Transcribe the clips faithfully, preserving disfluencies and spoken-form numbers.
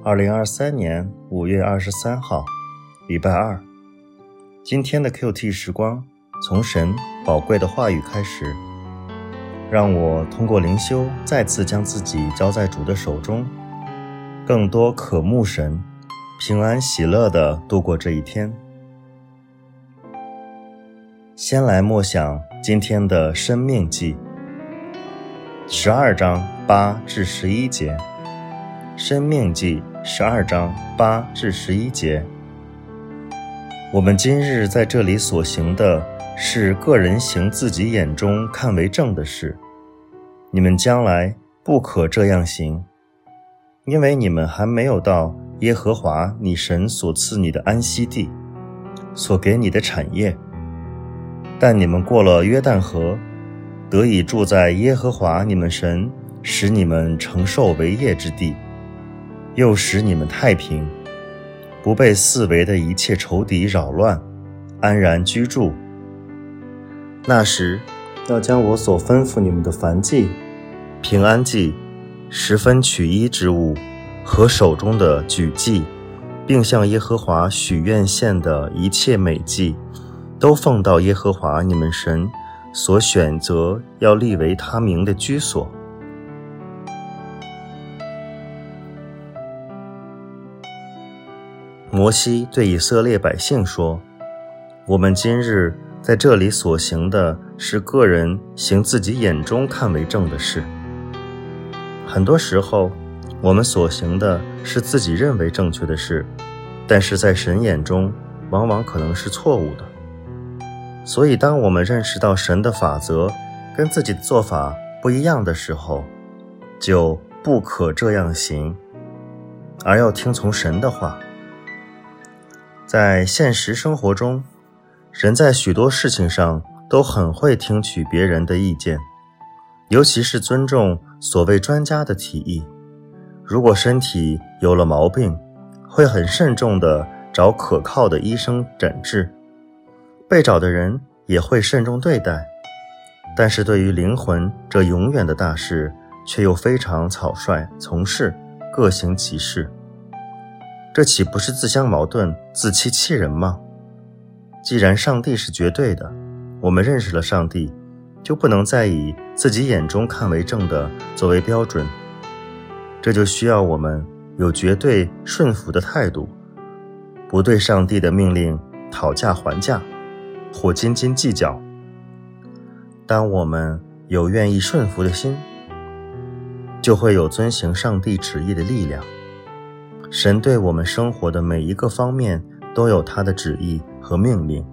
二零二三年五月二十三号，礼拜二。今天的 Q T 时光，从神宝贵的话语开始，让我通过灵修再次将自己交在主的手中，更多渴慕神，平安喜乐地度过这一天。先来默想今天的生命记，十二章八至十一节。生命记十二章八至十一节。我们今日在这里所行的是个人行自己眼中看为正的事，你们将来不可这样行，因为你们还没有到耶和华你神所赐你的安息地，所给你的产业。但你们过了约旦河，得以住在耶和华你们神使你们承受为业之地，又使你们太平，不被四围的一切仇敌扰乱，安然居住。那时要将我所吩咐你们的燔祭、平安祭、十分取一之物和手中的举祭，并向耶和华许愿献的一切美祭，都奉到耶和华你们神所选择要立为他名的居所。摩西对以色列百姓说，我们今日在这里所行的是个人行自己眼中看为正的事。很多时候我们所行的是自己认为正确的事，但是在神眼中往往可能是错误的。所以当我们认识到神的法则跟自己的做法不一样的时候，就不可这样行，而要听从神的话。在现实生活中，人在许多事情上都很会听取别人的意见，尤其是尊重所谓专家的提议。如果身体有了毛病，会很慎重地找可靠的医生诊治，被找的人也会慎重对待。但是对于灵魂这永远的大事，却又非常草率从事，各行其事。这岂不是自相矛盾，自欺欺人吗？既然上帝是绝对的，我们认识了上帝，就不能再以自己眼中看为正的作为标准。这就需要我们有绝对顺服的态度，不对上帝的命令讨价还价或斤斤计较。当我们有愿意顺服的心，就会有遵行上帝旨意的力量。神对我们生活的每一个方面都有他的旨意和命令，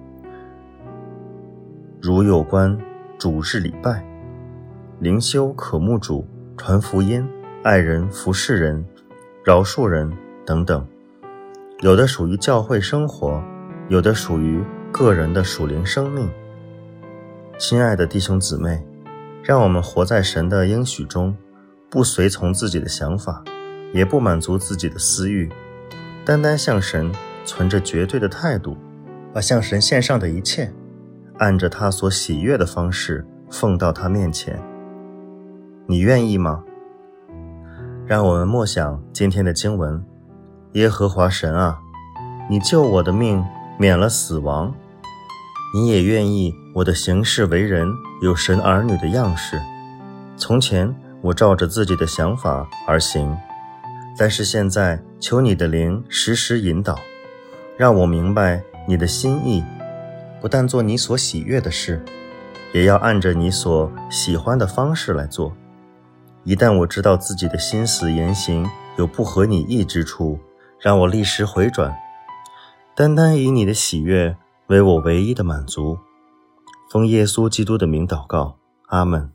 如有关主日礼拜、灵修渴慕主、传福音、爱人、服侍人、饶恕人等等。有的属于教会生活，有的属于个人的属灵生命。亲爱的弟兄姊妹，让我们活在神的应许中，不随从自己的想法，也不满足自己的私欲，单单向神存着绝对的态度，把向神献上的一切按着他所喜悦的方式奉到他面前。你愿意吗？让我们默想今天的经文。耶和华神啊，你救我的命免了死亡，你也愿意我的行事为人有神儿女的样式。从前我照着自己的想法而行，但是现在求你的灵时时引导，让我明白你的心意，不但做你所喜悦的事，也要按着你所喜欢的方式来做。一旦我知道自己的心思言行有不合你意之处，让我立时回转，单单以你的喜悦为我唯一的满足。奉耶稣基督的名祷告，阿们。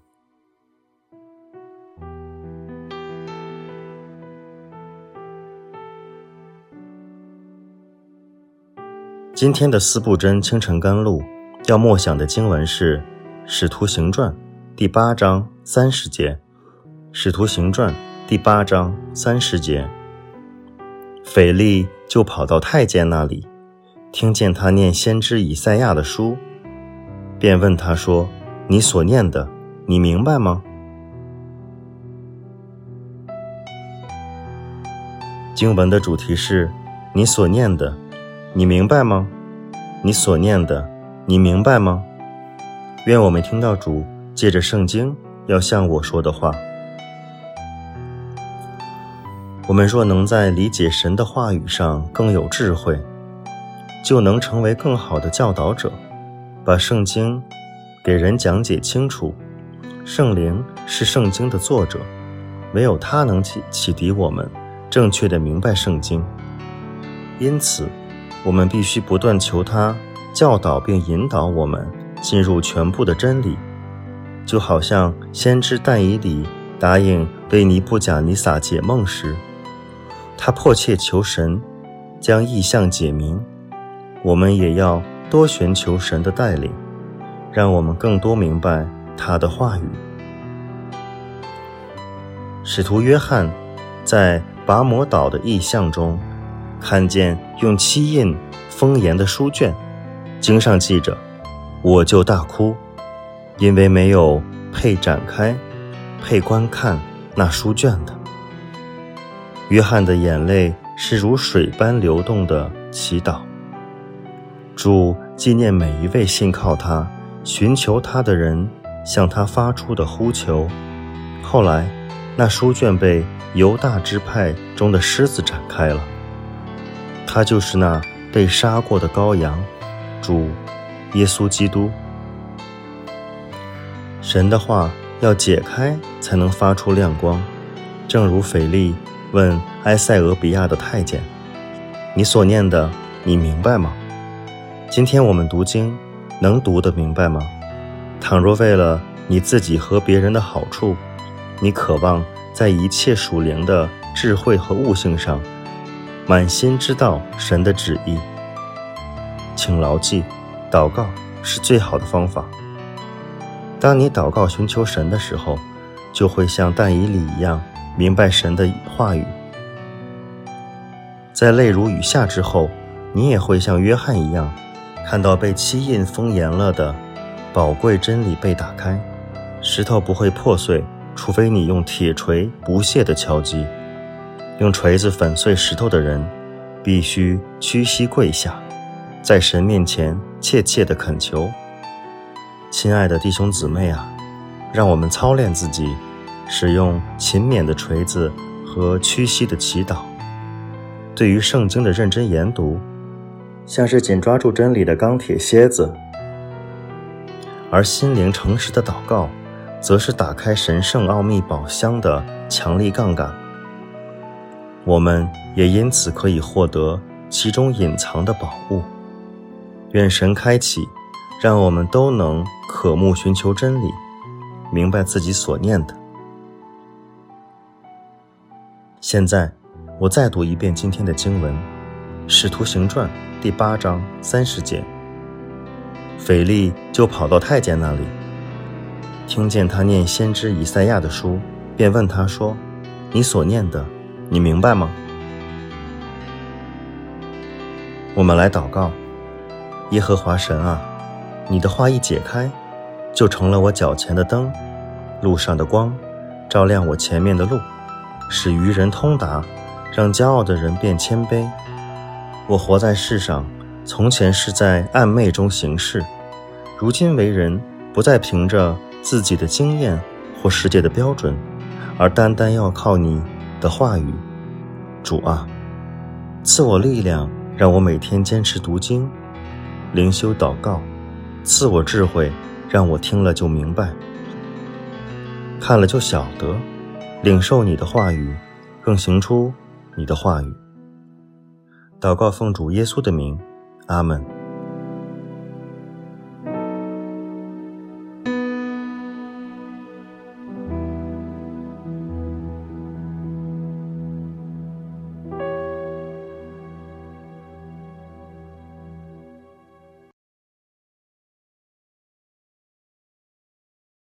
今天的四部真清晨甘露要默想的经文是《使徒行传》第八章三十节，《使徒行传》第八章三十节。腓力就跑到太监那里，听见他念先知以赛亚的书，便问他说：“你所念的，你明白吗？” 经文的主题是：你所念的，你明白吗？你所念的，你明白吗？愿我们听到主借着圣经要向我说的话。我们若能在理解神的话语上更有智慧，就能成为更好的教导者，把圣经给人讲解清楚。圣灵是圣经的作者，唯有他能启启迪我们正确地明白圣经。因此我们必须不断求他教导并引导我们进入全部的真理，就好像先知但以理答应为尼布甲尼撒解梦时，他迫切求神将异象解明。我们也要多寻求神的带领，让我们更多明白他的话语。使徒约翰在拔摩岛的异象中看见用漆印封严的书卷，经上记着，我就大哭，因为没有配展开配观看那书卷的。约翰的眼泪是如水般流动的祈祷。主纪念每一位信靠他寻求他的人向他发出的呼求。后来那书卷被犹大支派中的狮子展开了，他就是那被杀过的羔羊，主耶稣基督。神的话要解开才能发出亮光，正如腓力问埃塞俄比亚的太监，你所念的你明白吗？今天我们读经能读得明白吗？倘若为了你自己和别人的好处，你渴望在一切属灵的智慧和悟性上满心知道神的旨意，请牢记，祷告是最好的方法。当你祷告寻求神的时候，就会像但以理一样明白神的话语。在泪如雨下之后，你也会像约翰一样看到被漆印封严了的宝贵真理被打开。石头不会破碎，除非你用铁锤不懈地敲击。用锤子粉碎石头的人必须屈膝跪下，在神面前切切地恳求。亲爱的弟兄姊妹啊，让我们操练自己，使用勤勉的锤子和屈膝的祈祷。对于圣经的认真研读，像是紧抓住真理的钢铁楔子，而心灵诚实的祷告则是打开神圣奥秘宝箱的强力杠杆。我们也因此可以获得其中隐藏的宝物。愿神开启，让我们都能渴慕寻求真理，明白自己所念的。现在我再读一遍今天的经文，使徒行传第八章三十节。腓力就跑到太监那里，听见他念先知以赛亚的书，便问他说，你所念的你明白吗？我们来祷告。耶和华神啊，你的话一解开，就成了我脚前的灯，路上的光，照亮我前面的路，使愚人通达，让骄傲的人变谦卑。我活在世上，从前是在暗昧中行事，如今为人不再凭着自己的经验或世界的标准，而单单要靠你的话语。主啊，赐我力量，让我每天坚持读经、灵修祷告，赐我智慧，让我听了就明白，看了就晓得，领受你的话语，更行出你的话语。祷告奉主耶稣的名，阿们。